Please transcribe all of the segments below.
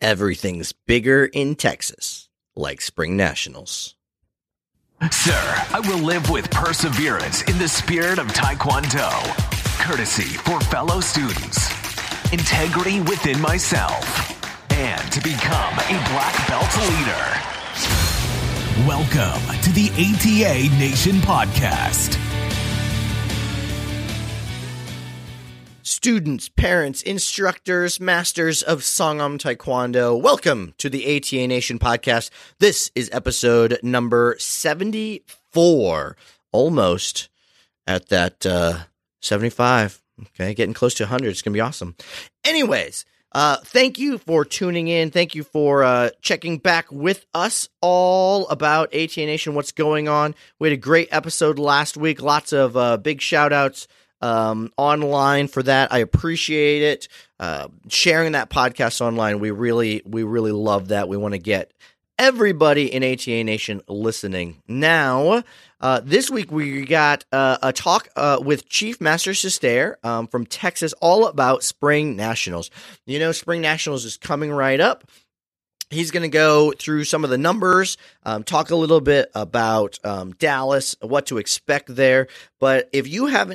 Everything's bigger in Texas, like Spring Nationals. Sir, I will live with perseverance in the spirit of Taekwondo, courtesy for fellow students, integrity within myself, and to become a black belt leader. Welcome to the ATA Nation Podcast. Students, parents, instructors, masters of Sangam Taekwondo, welcome to the ATA Nation Podcast. This is episode number 74, almost at that 75. Okay, getting close to 100. It's going to be awesome. Anyways, thank you for tuning in. Thank you for checking back with us all about ATA Nation, what's going on. We had a great episode last week. Lots of big shout-outs online for that. I appreciate it. Sharing that podcast online, we really love that. We want to get everybody in ATA Nation listening. Now, this week we got a talk with Chief Master Sestair from Texas, all about Spring Nationals. You know, Spring Nationals is coming right up. He's going to go through some of the numbers, talk a little bit about Dallas, what to expect there. But if you haven't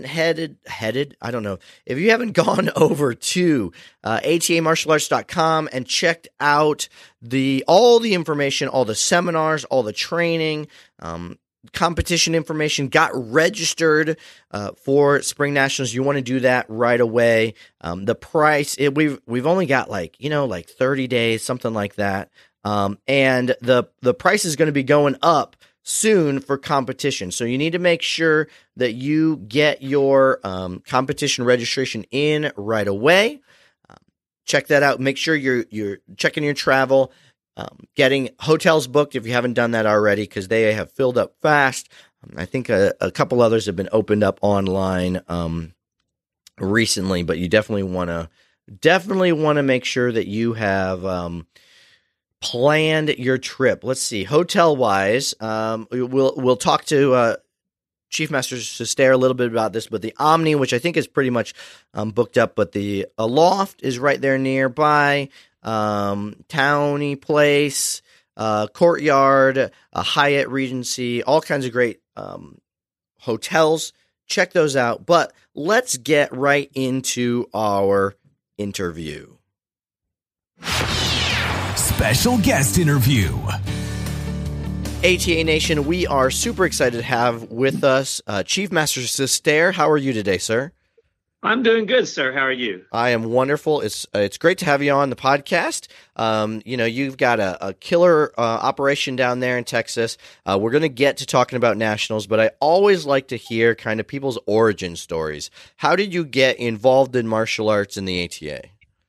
if you haven't gone over to atamartialarts.com and checked out all the information, all the seminars, all the training, competition information, got registered for Spring Nationals, you want to do that right away. The price, we've only got like 30 days, something like that. And the price is going to be going up soon for competition. So you need to make sure that you get your competition registration in right away. Check that out. Make sure you're checking your travel. Getting hotels booked if you haven't done that already, because they have filled up fast. I think a couple others have been opened up online recently, but you definitely want to make sure that you have planned your trip. Let's see, hotel wise, we'll talk to Chief Master Sestair a little bit about this, but the Omni, which I think is pretty much booked up, but the Aloft is right there nearby. Townie Place, Courtyard, Hyatt Regency, all kinds of great hotels. Check those out. But let's get right into our interview. Special guest interview. ATA Nation, we are super excited to have with us Chief Master Sestair. How are you today, sir? I'm doing good, sir. How are you? I am wonderful. It's great to have you on the podcast. You've got a killer operation down there in Texas. We're going to get to talking about nationals, but I always like to hear kind of people's origin stories. How did you get involved in martial arts in the ATA?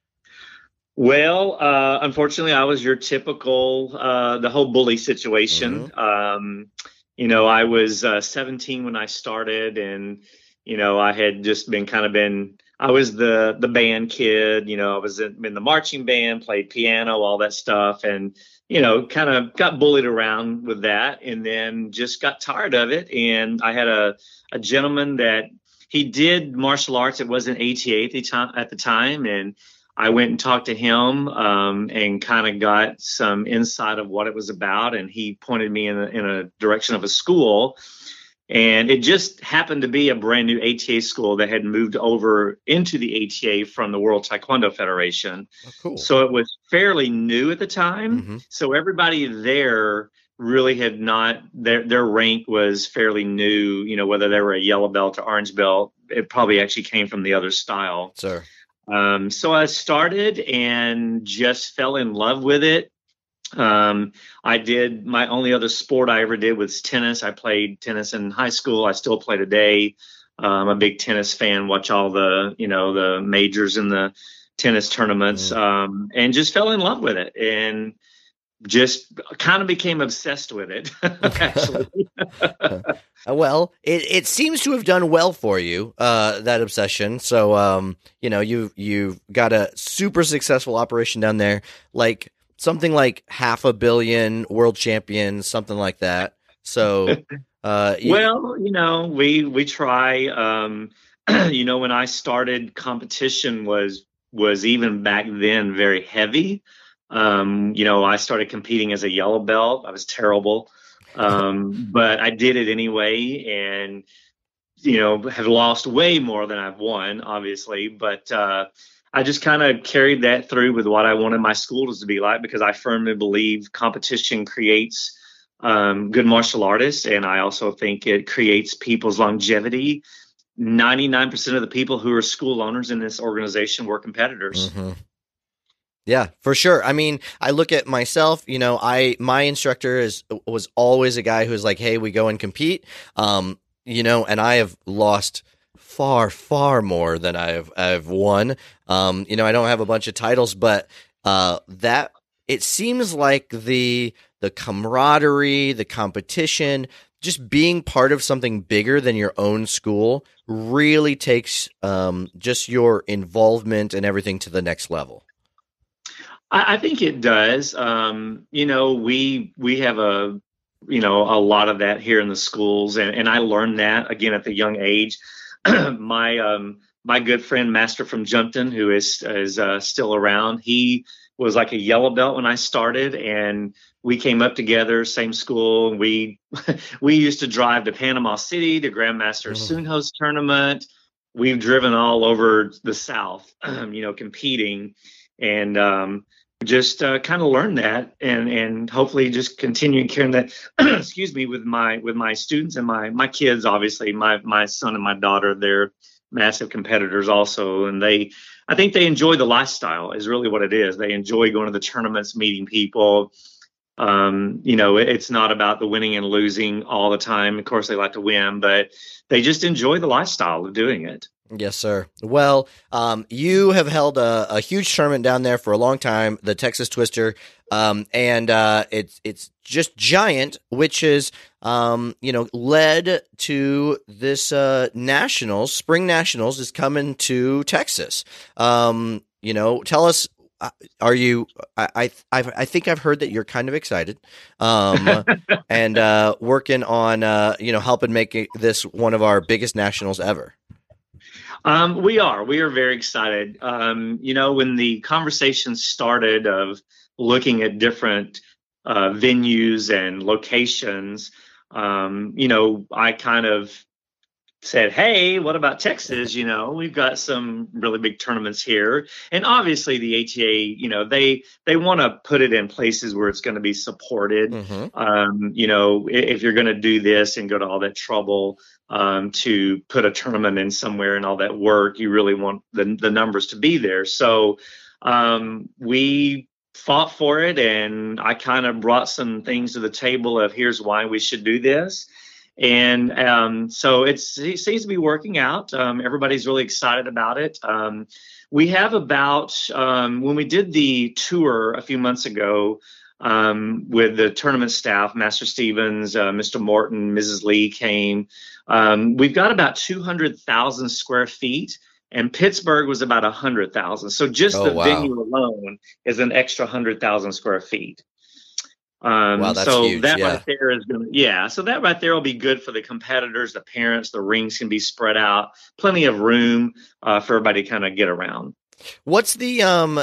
Well, unfortunately, I was your typical, the whole bully situation. Mm-hmm. I was 17 when I started, and I had just I was the band kid, I was in the marching band, played piano, all that stuff. And, kind of got bullied around with that, and then just got tired of it. And I had a gentleman that he did martial arts. It wasn't ATA at the time. And I went and talked to him and kind of got some insight of what it was about. And he pointed me in a direction of a school. And it just happened to be a brand new ATA school that had moved over into the ATA from the World Taekwondo Federation. Oh, cool. So it was fairly new at the time. Mm-hmm. So everybody there really had not, their rank was fairly new, whether they were a yellow belt or orange belt. It probably actually came from the other style. Sir. So I started and just fell in love with it. I did, my only other sport I ever did was tennis. I played tennis in high school. I still play today. I'm a big tennis fan, watch all the, the majors and the tennis tournaments, and just fell in love with it and just kind of became obsessed with it, actually. Well, it seems to have done well for you, that obsession. So, you've got a super successful operation down there, like something like 500 million world champions, something like that. So, we try. When I started, competition was even back then very heavy. I started competing as a yellow belt. I was terrible. But I did it anyway, and have lost way more than I've won, obviously. But I just kind of carried that through with what I wanted my schools to be like, because I firmly believe competition creates good martial artists, and I also think it creates people's longevity. 99% of the people who are school owners in this organization were competitors. Mm-hmm. Yeah, for sure. I mean, I look at myself, my instructor was always a guy who was like, hey, we go and compete. And I have lost far, far more than I've won. I don't have a bunch of titles, but that it seems like the camaraderie, the competition, just being part of something bigger than your own school really takes just your involvement and everything to the next level. I think it does. We have a lot of that here in the schools, and I learned that again at the young age. My good friend Master from Jumpton, who is still around, he was like a yellow belt when I started, and we came up together, same school. And we used to drive to Panama City to Grandmaster Sunho's tournament. We've driven all over the South, competing, and just kind of learn that, and hopefully just continue carrying that excuse me, with my students and my kids. Obviously my son and my daughter, they're massive competitors also, and I think they enjoy the lifestyle is really what it is. They enjoy going to the tournaments, meeting people. It's not about the winning and losing all the time. Of course they like to win, but they just enjoy the lifestyle of doing it. Yes, sir. Well, you have held a huge tournament down there for a long time, the Texas Twister, and it's just giant, which is led to this nationals. Spring Nationals is coming to Texas. Tell us. Are you? I think I've heard that you're kind of excited, and working on helping make this one of our biggest nationals ever. We are very excited. When the conversation started of looking at different venues and locations, I kind of said, hey, what about Texas? We've got some really big tournaments here. And obviously the ATA, they want to put it in places where it's going to be supported. Mm-hmm. If you're going to do this and go to all that trouble to put a tournament in somewhere and all that work, you really want the numbers to be there. So we fought for it, and I kind of brought some things to the table of here's why we should do this. And so it seems to be working out. Everybody's really excited about it. We have about, when we did the tour a few months ago with the tournament staff, Master Stevens, Mr. Morton, Mrs. Lee came. We've got about 200,000 square feet, and Pittsburgh was about 100,000. So just venue alone is an extra 100,000 square feet. Wow, that's so huge. That yeah. right there is going so that right there will be good for the competitors, the parents. The rings can be spread out, plenty of room for everybody to kind of get around. What's the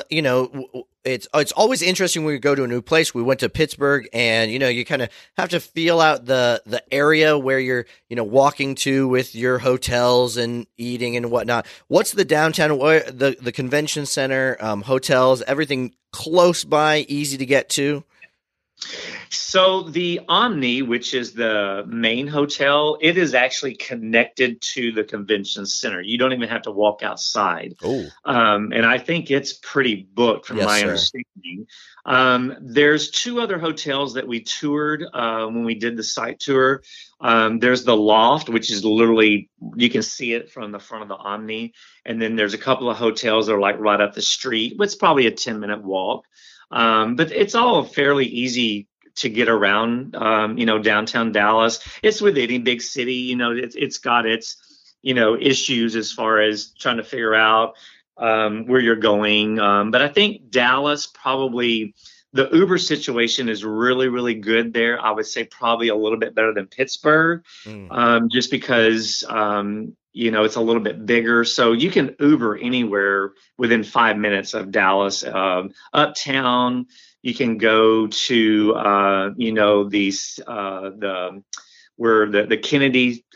it's always interesting when we go to a new place. We went to Pittsburgh, and you kind of have to feel out the area where you're walking to with your hotels and eating and whatnot. What's the downtown, the convention center, hotels, everything close by, easy to get to? So the Omni, which is the main hotel, it is actually connected to the convention center. You don't even have to walk outside. Oh. And I think it's pretty booked from my understanding. There's two other hotels that we toured when we did the site tour. There's the Loft, which is literally, you can see it from the front of the Omni. And then there's a couple of hotels that are like right up the street. It's probably a 10-minute walk. But it's all fairly easy to get around, downtown Dallas. It's with any big city, it's got its, issues as far as trying to figure out where you're going. But I think Dallas, probably the Uber situation is really, really good there. I would say probably a little bit better than Pittsburgh, just because, it's a little bit bigger. So you can Uber anywhere within 5 minutes of Dallas. Uptown, you can go to, the where the Kennedy,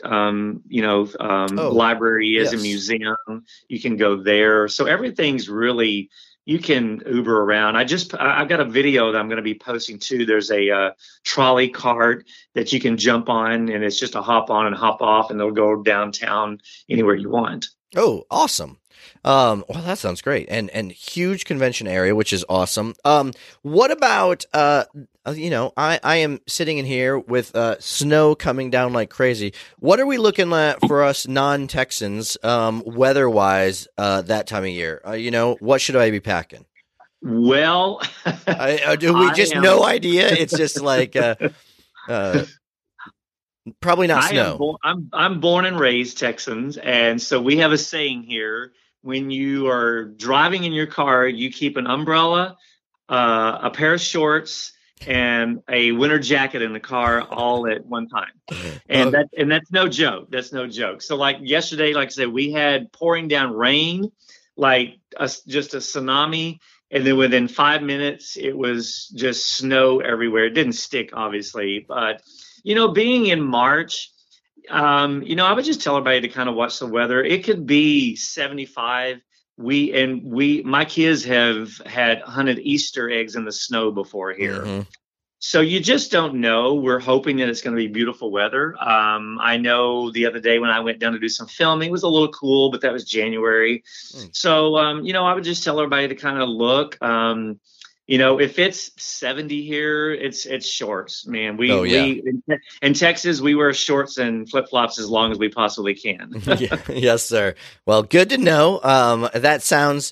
library is, a yes. museum. You can go there. So everything's really, you can Uber around. I've got a video that I'm going to be posting too. There's a trolley cart that you can jump on, and it's just a hop on and hop off, and they'll go downtown anywhere you want. Oh, awesome. Well, that sounds great. And huge convention area, which is awesome. What about, I am sitting in here with snow coming down like crazy. What are we looking at for us non-Texans, weather-wise, that time of year? What should I be packing? Well, do we just no idea? It's just like, probably not snow. I'm born and raised Texans, and so we have a saying here: when you are driving in your car, you keep an umbrella, a pair of shorts, and a winter jacket in the car all at one time. And that's no joke. That's no joke. So like yesterday, like I said, we had pouring down rain, like just a tsunami. And then within 5 minutes, it was just snow everywhere. It didn't stick, obviously, but being in March, I would just tell everybody to kind of watch the weather. It could be 75. My kids have had hunted Easter eggs in the snow before here. Mm-hmm. So you just don't know. We're hoping that it's going to be beautiful weather. I know the other day when I went down to do some filming, it was a little cool, but that was January. So, I would just tell everybody to kind of look. If it's 70 here, it's shorts, man. We in Texas, we wear shorts and flip-flops as long as we possibly can. Yes, sir. Well, good to know. That sounds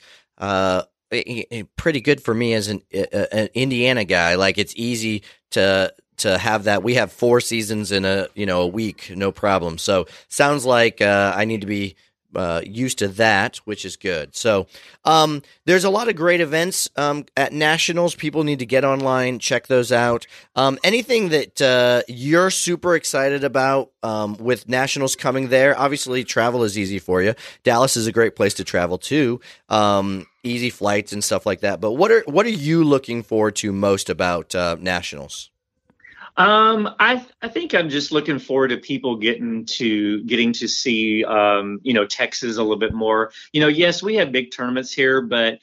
pretty good for me as an Indiana guy. Like, it's easy to have that. We have 4 seasons in a week, no problem. So sounds like I need to be used to that, which is good. So there's a lot of great events at Nationals. People need to get online, check those out. Anything that you're super excited about with Nationals coming there? Obviously, travel is easy for you. Dallas is a great place to travel too. Easy flights and stuff like that. But what are you looking forward to most about Nationals? I think I'm just looking forward to people getting to see, Texas a little bit more. Yes, we have big tournaments here, but,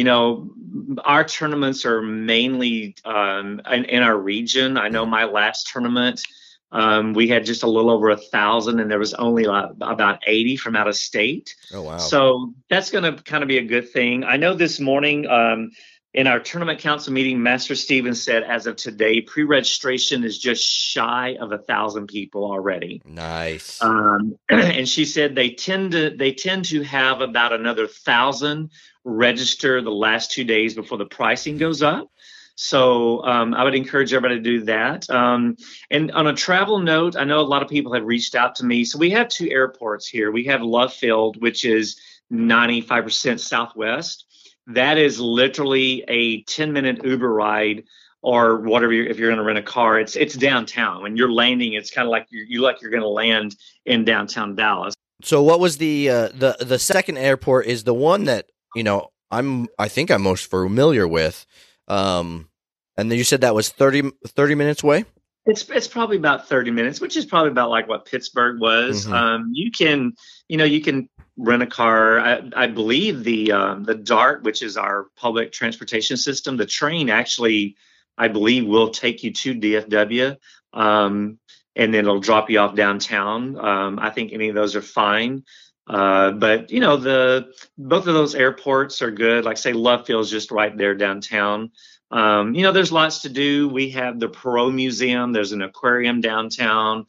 our tournaments are mainly in our region. I know my last tournament, we had just a little over 1,000, and there was only about 80 from out of state. Oh, wow. So that's going to kind of be a good thing. I know this morning, in our tournament council meeting, Master Stevens said, as of today, pre-registration is just shy of 1,000 people already. Nice. And she said they tend to have about another 1,000 register the last 2 days before the pricing goes up. So I would encourage everybody to do that. And on a travel note, I know a lot of people have reached out to me. So we have 2 airports here. We have Love Field, which is 95% Southwest. That is literally a 10-minute Uber ride or whatever. If you're going to rent a car, it's downtown. When you're landing, it's kind of like you're going to land in downtown Dallas. So what was the second airport is the one that, I think I'm most familiar with. And then you said that was 30 minutes away? It's probably about 30 minutes, which is probably about like what Pittsburgh was. Mm-hmm. You can rent a car. I believe the DART, which is our public transportation system, the train actually, I believe, will take you to DFW, and then it'll drop you off downtown. I think any of those are fine. But both of those airports are good. Like say Love Field is just right there downtown. There's lots to do. We have the Perot Museum. There's an aquarium downtown.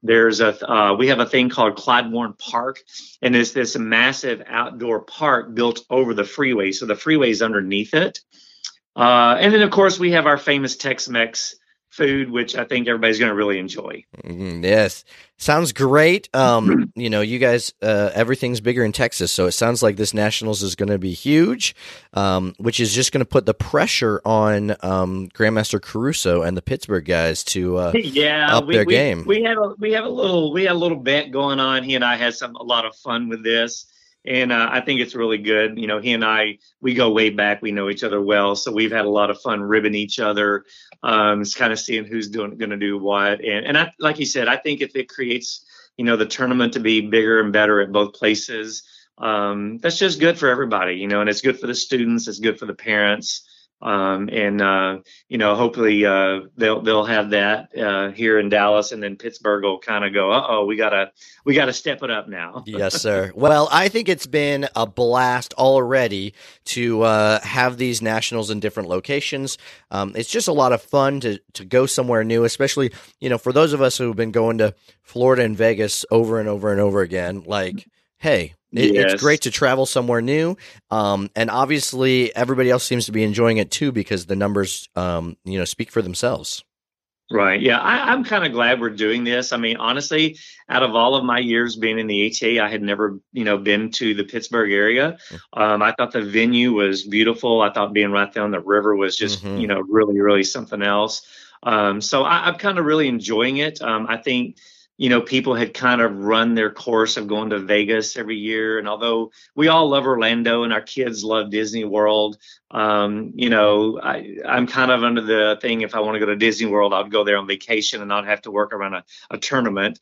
We have a thing called Clyde Warren Park, and it's this massive outdoor park built over the freeway. So the freeway is underneath it. And then of course we have our famous Tex-Mex food, which I think everybody's going to really enjoy. Yes. Sounds great. You guys, everything's bigger in Texas, so it sounds like this Nationals is going to be huge, which is just going to put the pressure on Grandmaster Caruso and the Pittsburgh guys to up their game. We had a little bet going on. He and I had a lot of fun with this. And I think it's really good. He and I, we go way back. We know each other well. So we've had a lot of fun ribbing each other. It's kind of seeing who's going to do what. And I, like you said, I think if it creates, the tournament to be bigger and better at both places, that's just good for everybody, and it's good for the students. It's good for the parents. Hopefully they'll have that here in Dallas, and then Pittsburgh will kind of go, we gotta step it up now. Yes, sir. Well, I think it's been a blast already to have these nationals in different locations. It's just a lot of fun to go somewhere new, especially, for those of us who've been going to Florida and Vegas over and over and over again, like, hey, it's great to travel somewhere new. And obviously everybody else seems to be enjoying it too, because the numbers, speak for themselves. Right. Yeah. I'm kind of glad we're doing this. I mean, honestly, out of all of my years being in the ATA, I had never, been to the Pittsburgh area. I thought the venue was beautiful. I thought being right there on the river was just, really, really something else. So I'm kind of really enjoying it. I think, people had kind of run their course of going to Vegas every year. And although we all love Orlando and our kids love Disney World, I'm kind of under the thing, if I want to go to Disney World, I'll go there on vacation and not have to work around a tournament.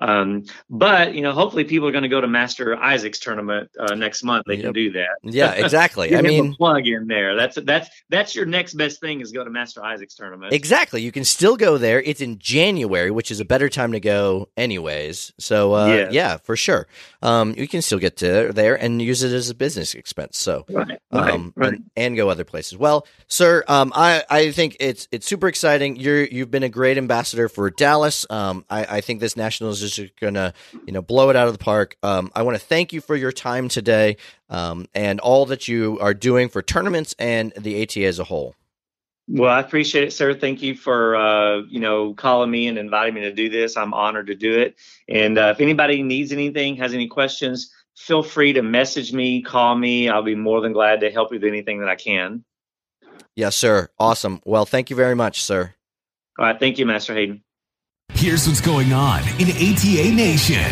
But hopefully people are going to go to Master Isaac's tournament next month. They can do that. Yeah, exactly. I mean, a plug in there. That's your next best thing, is go to Master Isaac's tournament. Exactly. You can still go there. It's in January, which is a better time to go anyways. So yeah, for sure. You can still get to there and use it as a business expense. So right. And go other places. Well, sir, I think it's super exciting. You've been a great ambassador for Dallas. I think this Nationals is just gonna blow it out of the park. I want to thank you for your time today, and all that you are doing for tournaments and the ATA as a whole. Well, I appreciate it, sir. Thank you for calling me and inviting me to do this. I'm honored to do it. And if anybody needs anything, has any questions, feel free to message me, call me. I'll be more than glad to help you with anything that I can. Yes, sir. Awesome. Well, thank you very much, sir. All right. Thank you, Master Hayden. Here's what's going on in ATA Nation.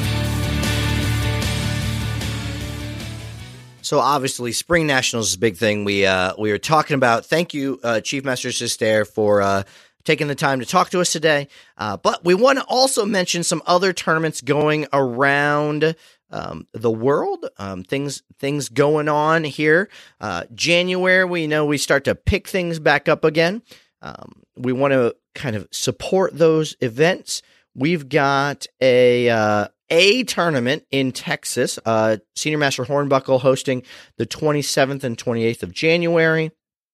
So obviously, Spring Nationals is a big thing we were talking about. Thank you, Chief Master Sister, for taking the time to talk to us today. But we want to also mention some other tournaments going around the world, things going on here. January, we start to pick things back up again. We want to kind of support those events. We've got a tournament in Texas, Senior Master Hornbuckle hosting the 27th and 28th of January.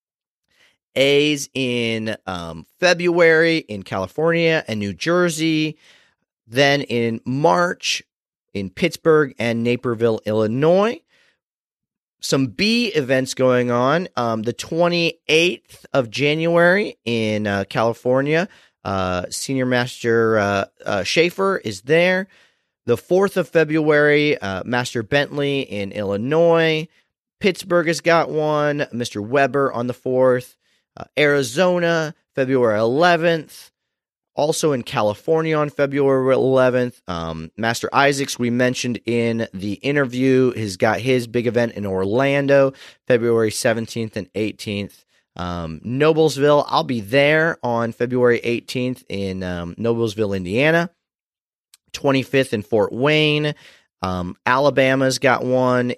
A's in February in California and New Jersey. Then in March in Pittsburgh and Naperville, Illinois. Some B events going on. The 28th of January in California, Senior Master Schaefer is there. The 4th of February, Master Bentley in Illinois. Pittsburgh has got one. Mr. Weber on the 4th. Arizona, February 11th. Also in California on February 11th, Master Isaacs, we mentioned in the interview, has got his big event in Orlando, February 17th and 18th. Noblesville, I'll be there on February 18th in Noblesville, Indiana. 25th in Fort Wayne. Alabama's got one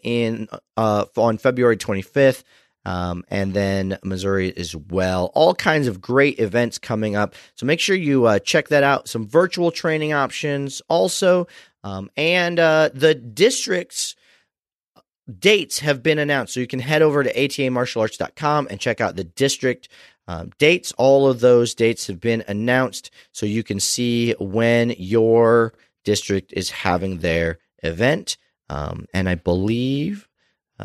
on February 25th. And then Missouri as well. All kinds of great events coming up. So make sure you check that out. Some virtual training options also. And the district's dates have been announced. So you can head over to atamartialarts.com and check out the district dates. All of those dates have been announced. So you can see when your district is having their event. And I believe...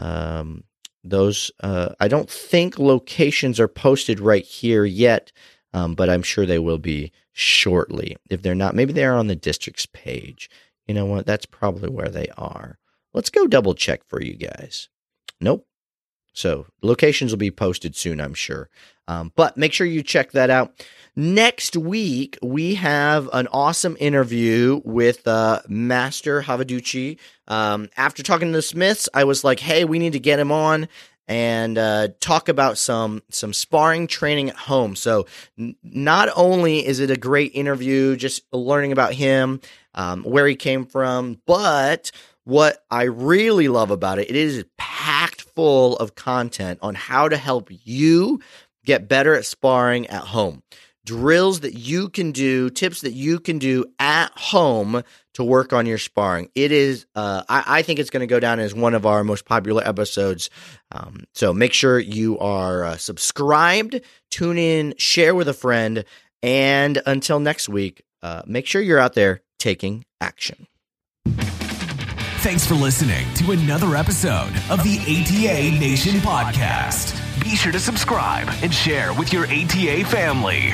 those, I don't think locations are posted right here yet, but I'm sure they will be shortly. If they're not, maybe they are on the district's page. You know what? That's probably where they are. Let's go double check for you guys. Nope. So locations will be posted soon, I'm sure. But make sure you check that out. Next week, we have an awesome interview with Master Havaduchi. After talking to the Smiths, I was like, hey, we need to get him on and talk about some sparring training at home. So not only is it a great interview, just learning about him, where he came from, but what I really love about it, it is packed full of content on how to help you get better at sparring at home. Drills that you can do, tips that you can do at home to work on your sparring. It is, I think it's going to go down as one of our most popular episodes. So make sure you are subscribed, tune in, share with a friend, and until next week, make sure you're out there taking action. Thanks for listening to another episode of the ATA Nation podcast. Be sure to subscribe and share with your ATA family.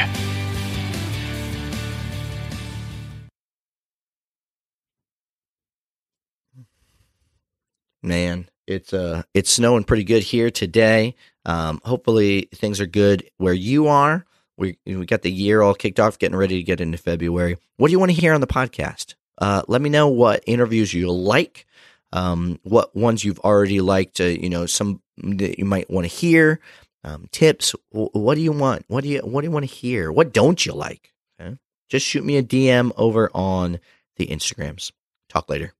Man, it's snowing pretty good here today. Hopefully things are good where you are. We got the year all kicked off, getting ready to get into February. What do you want to hear on the podcast? Let me know what interviews you like, what ones you've already liked, some that you might want to hear, tips. What do you want? What do you want to hear? What don't you like? Okay? Just shoot me a DM over on the Instagrams. Talk later.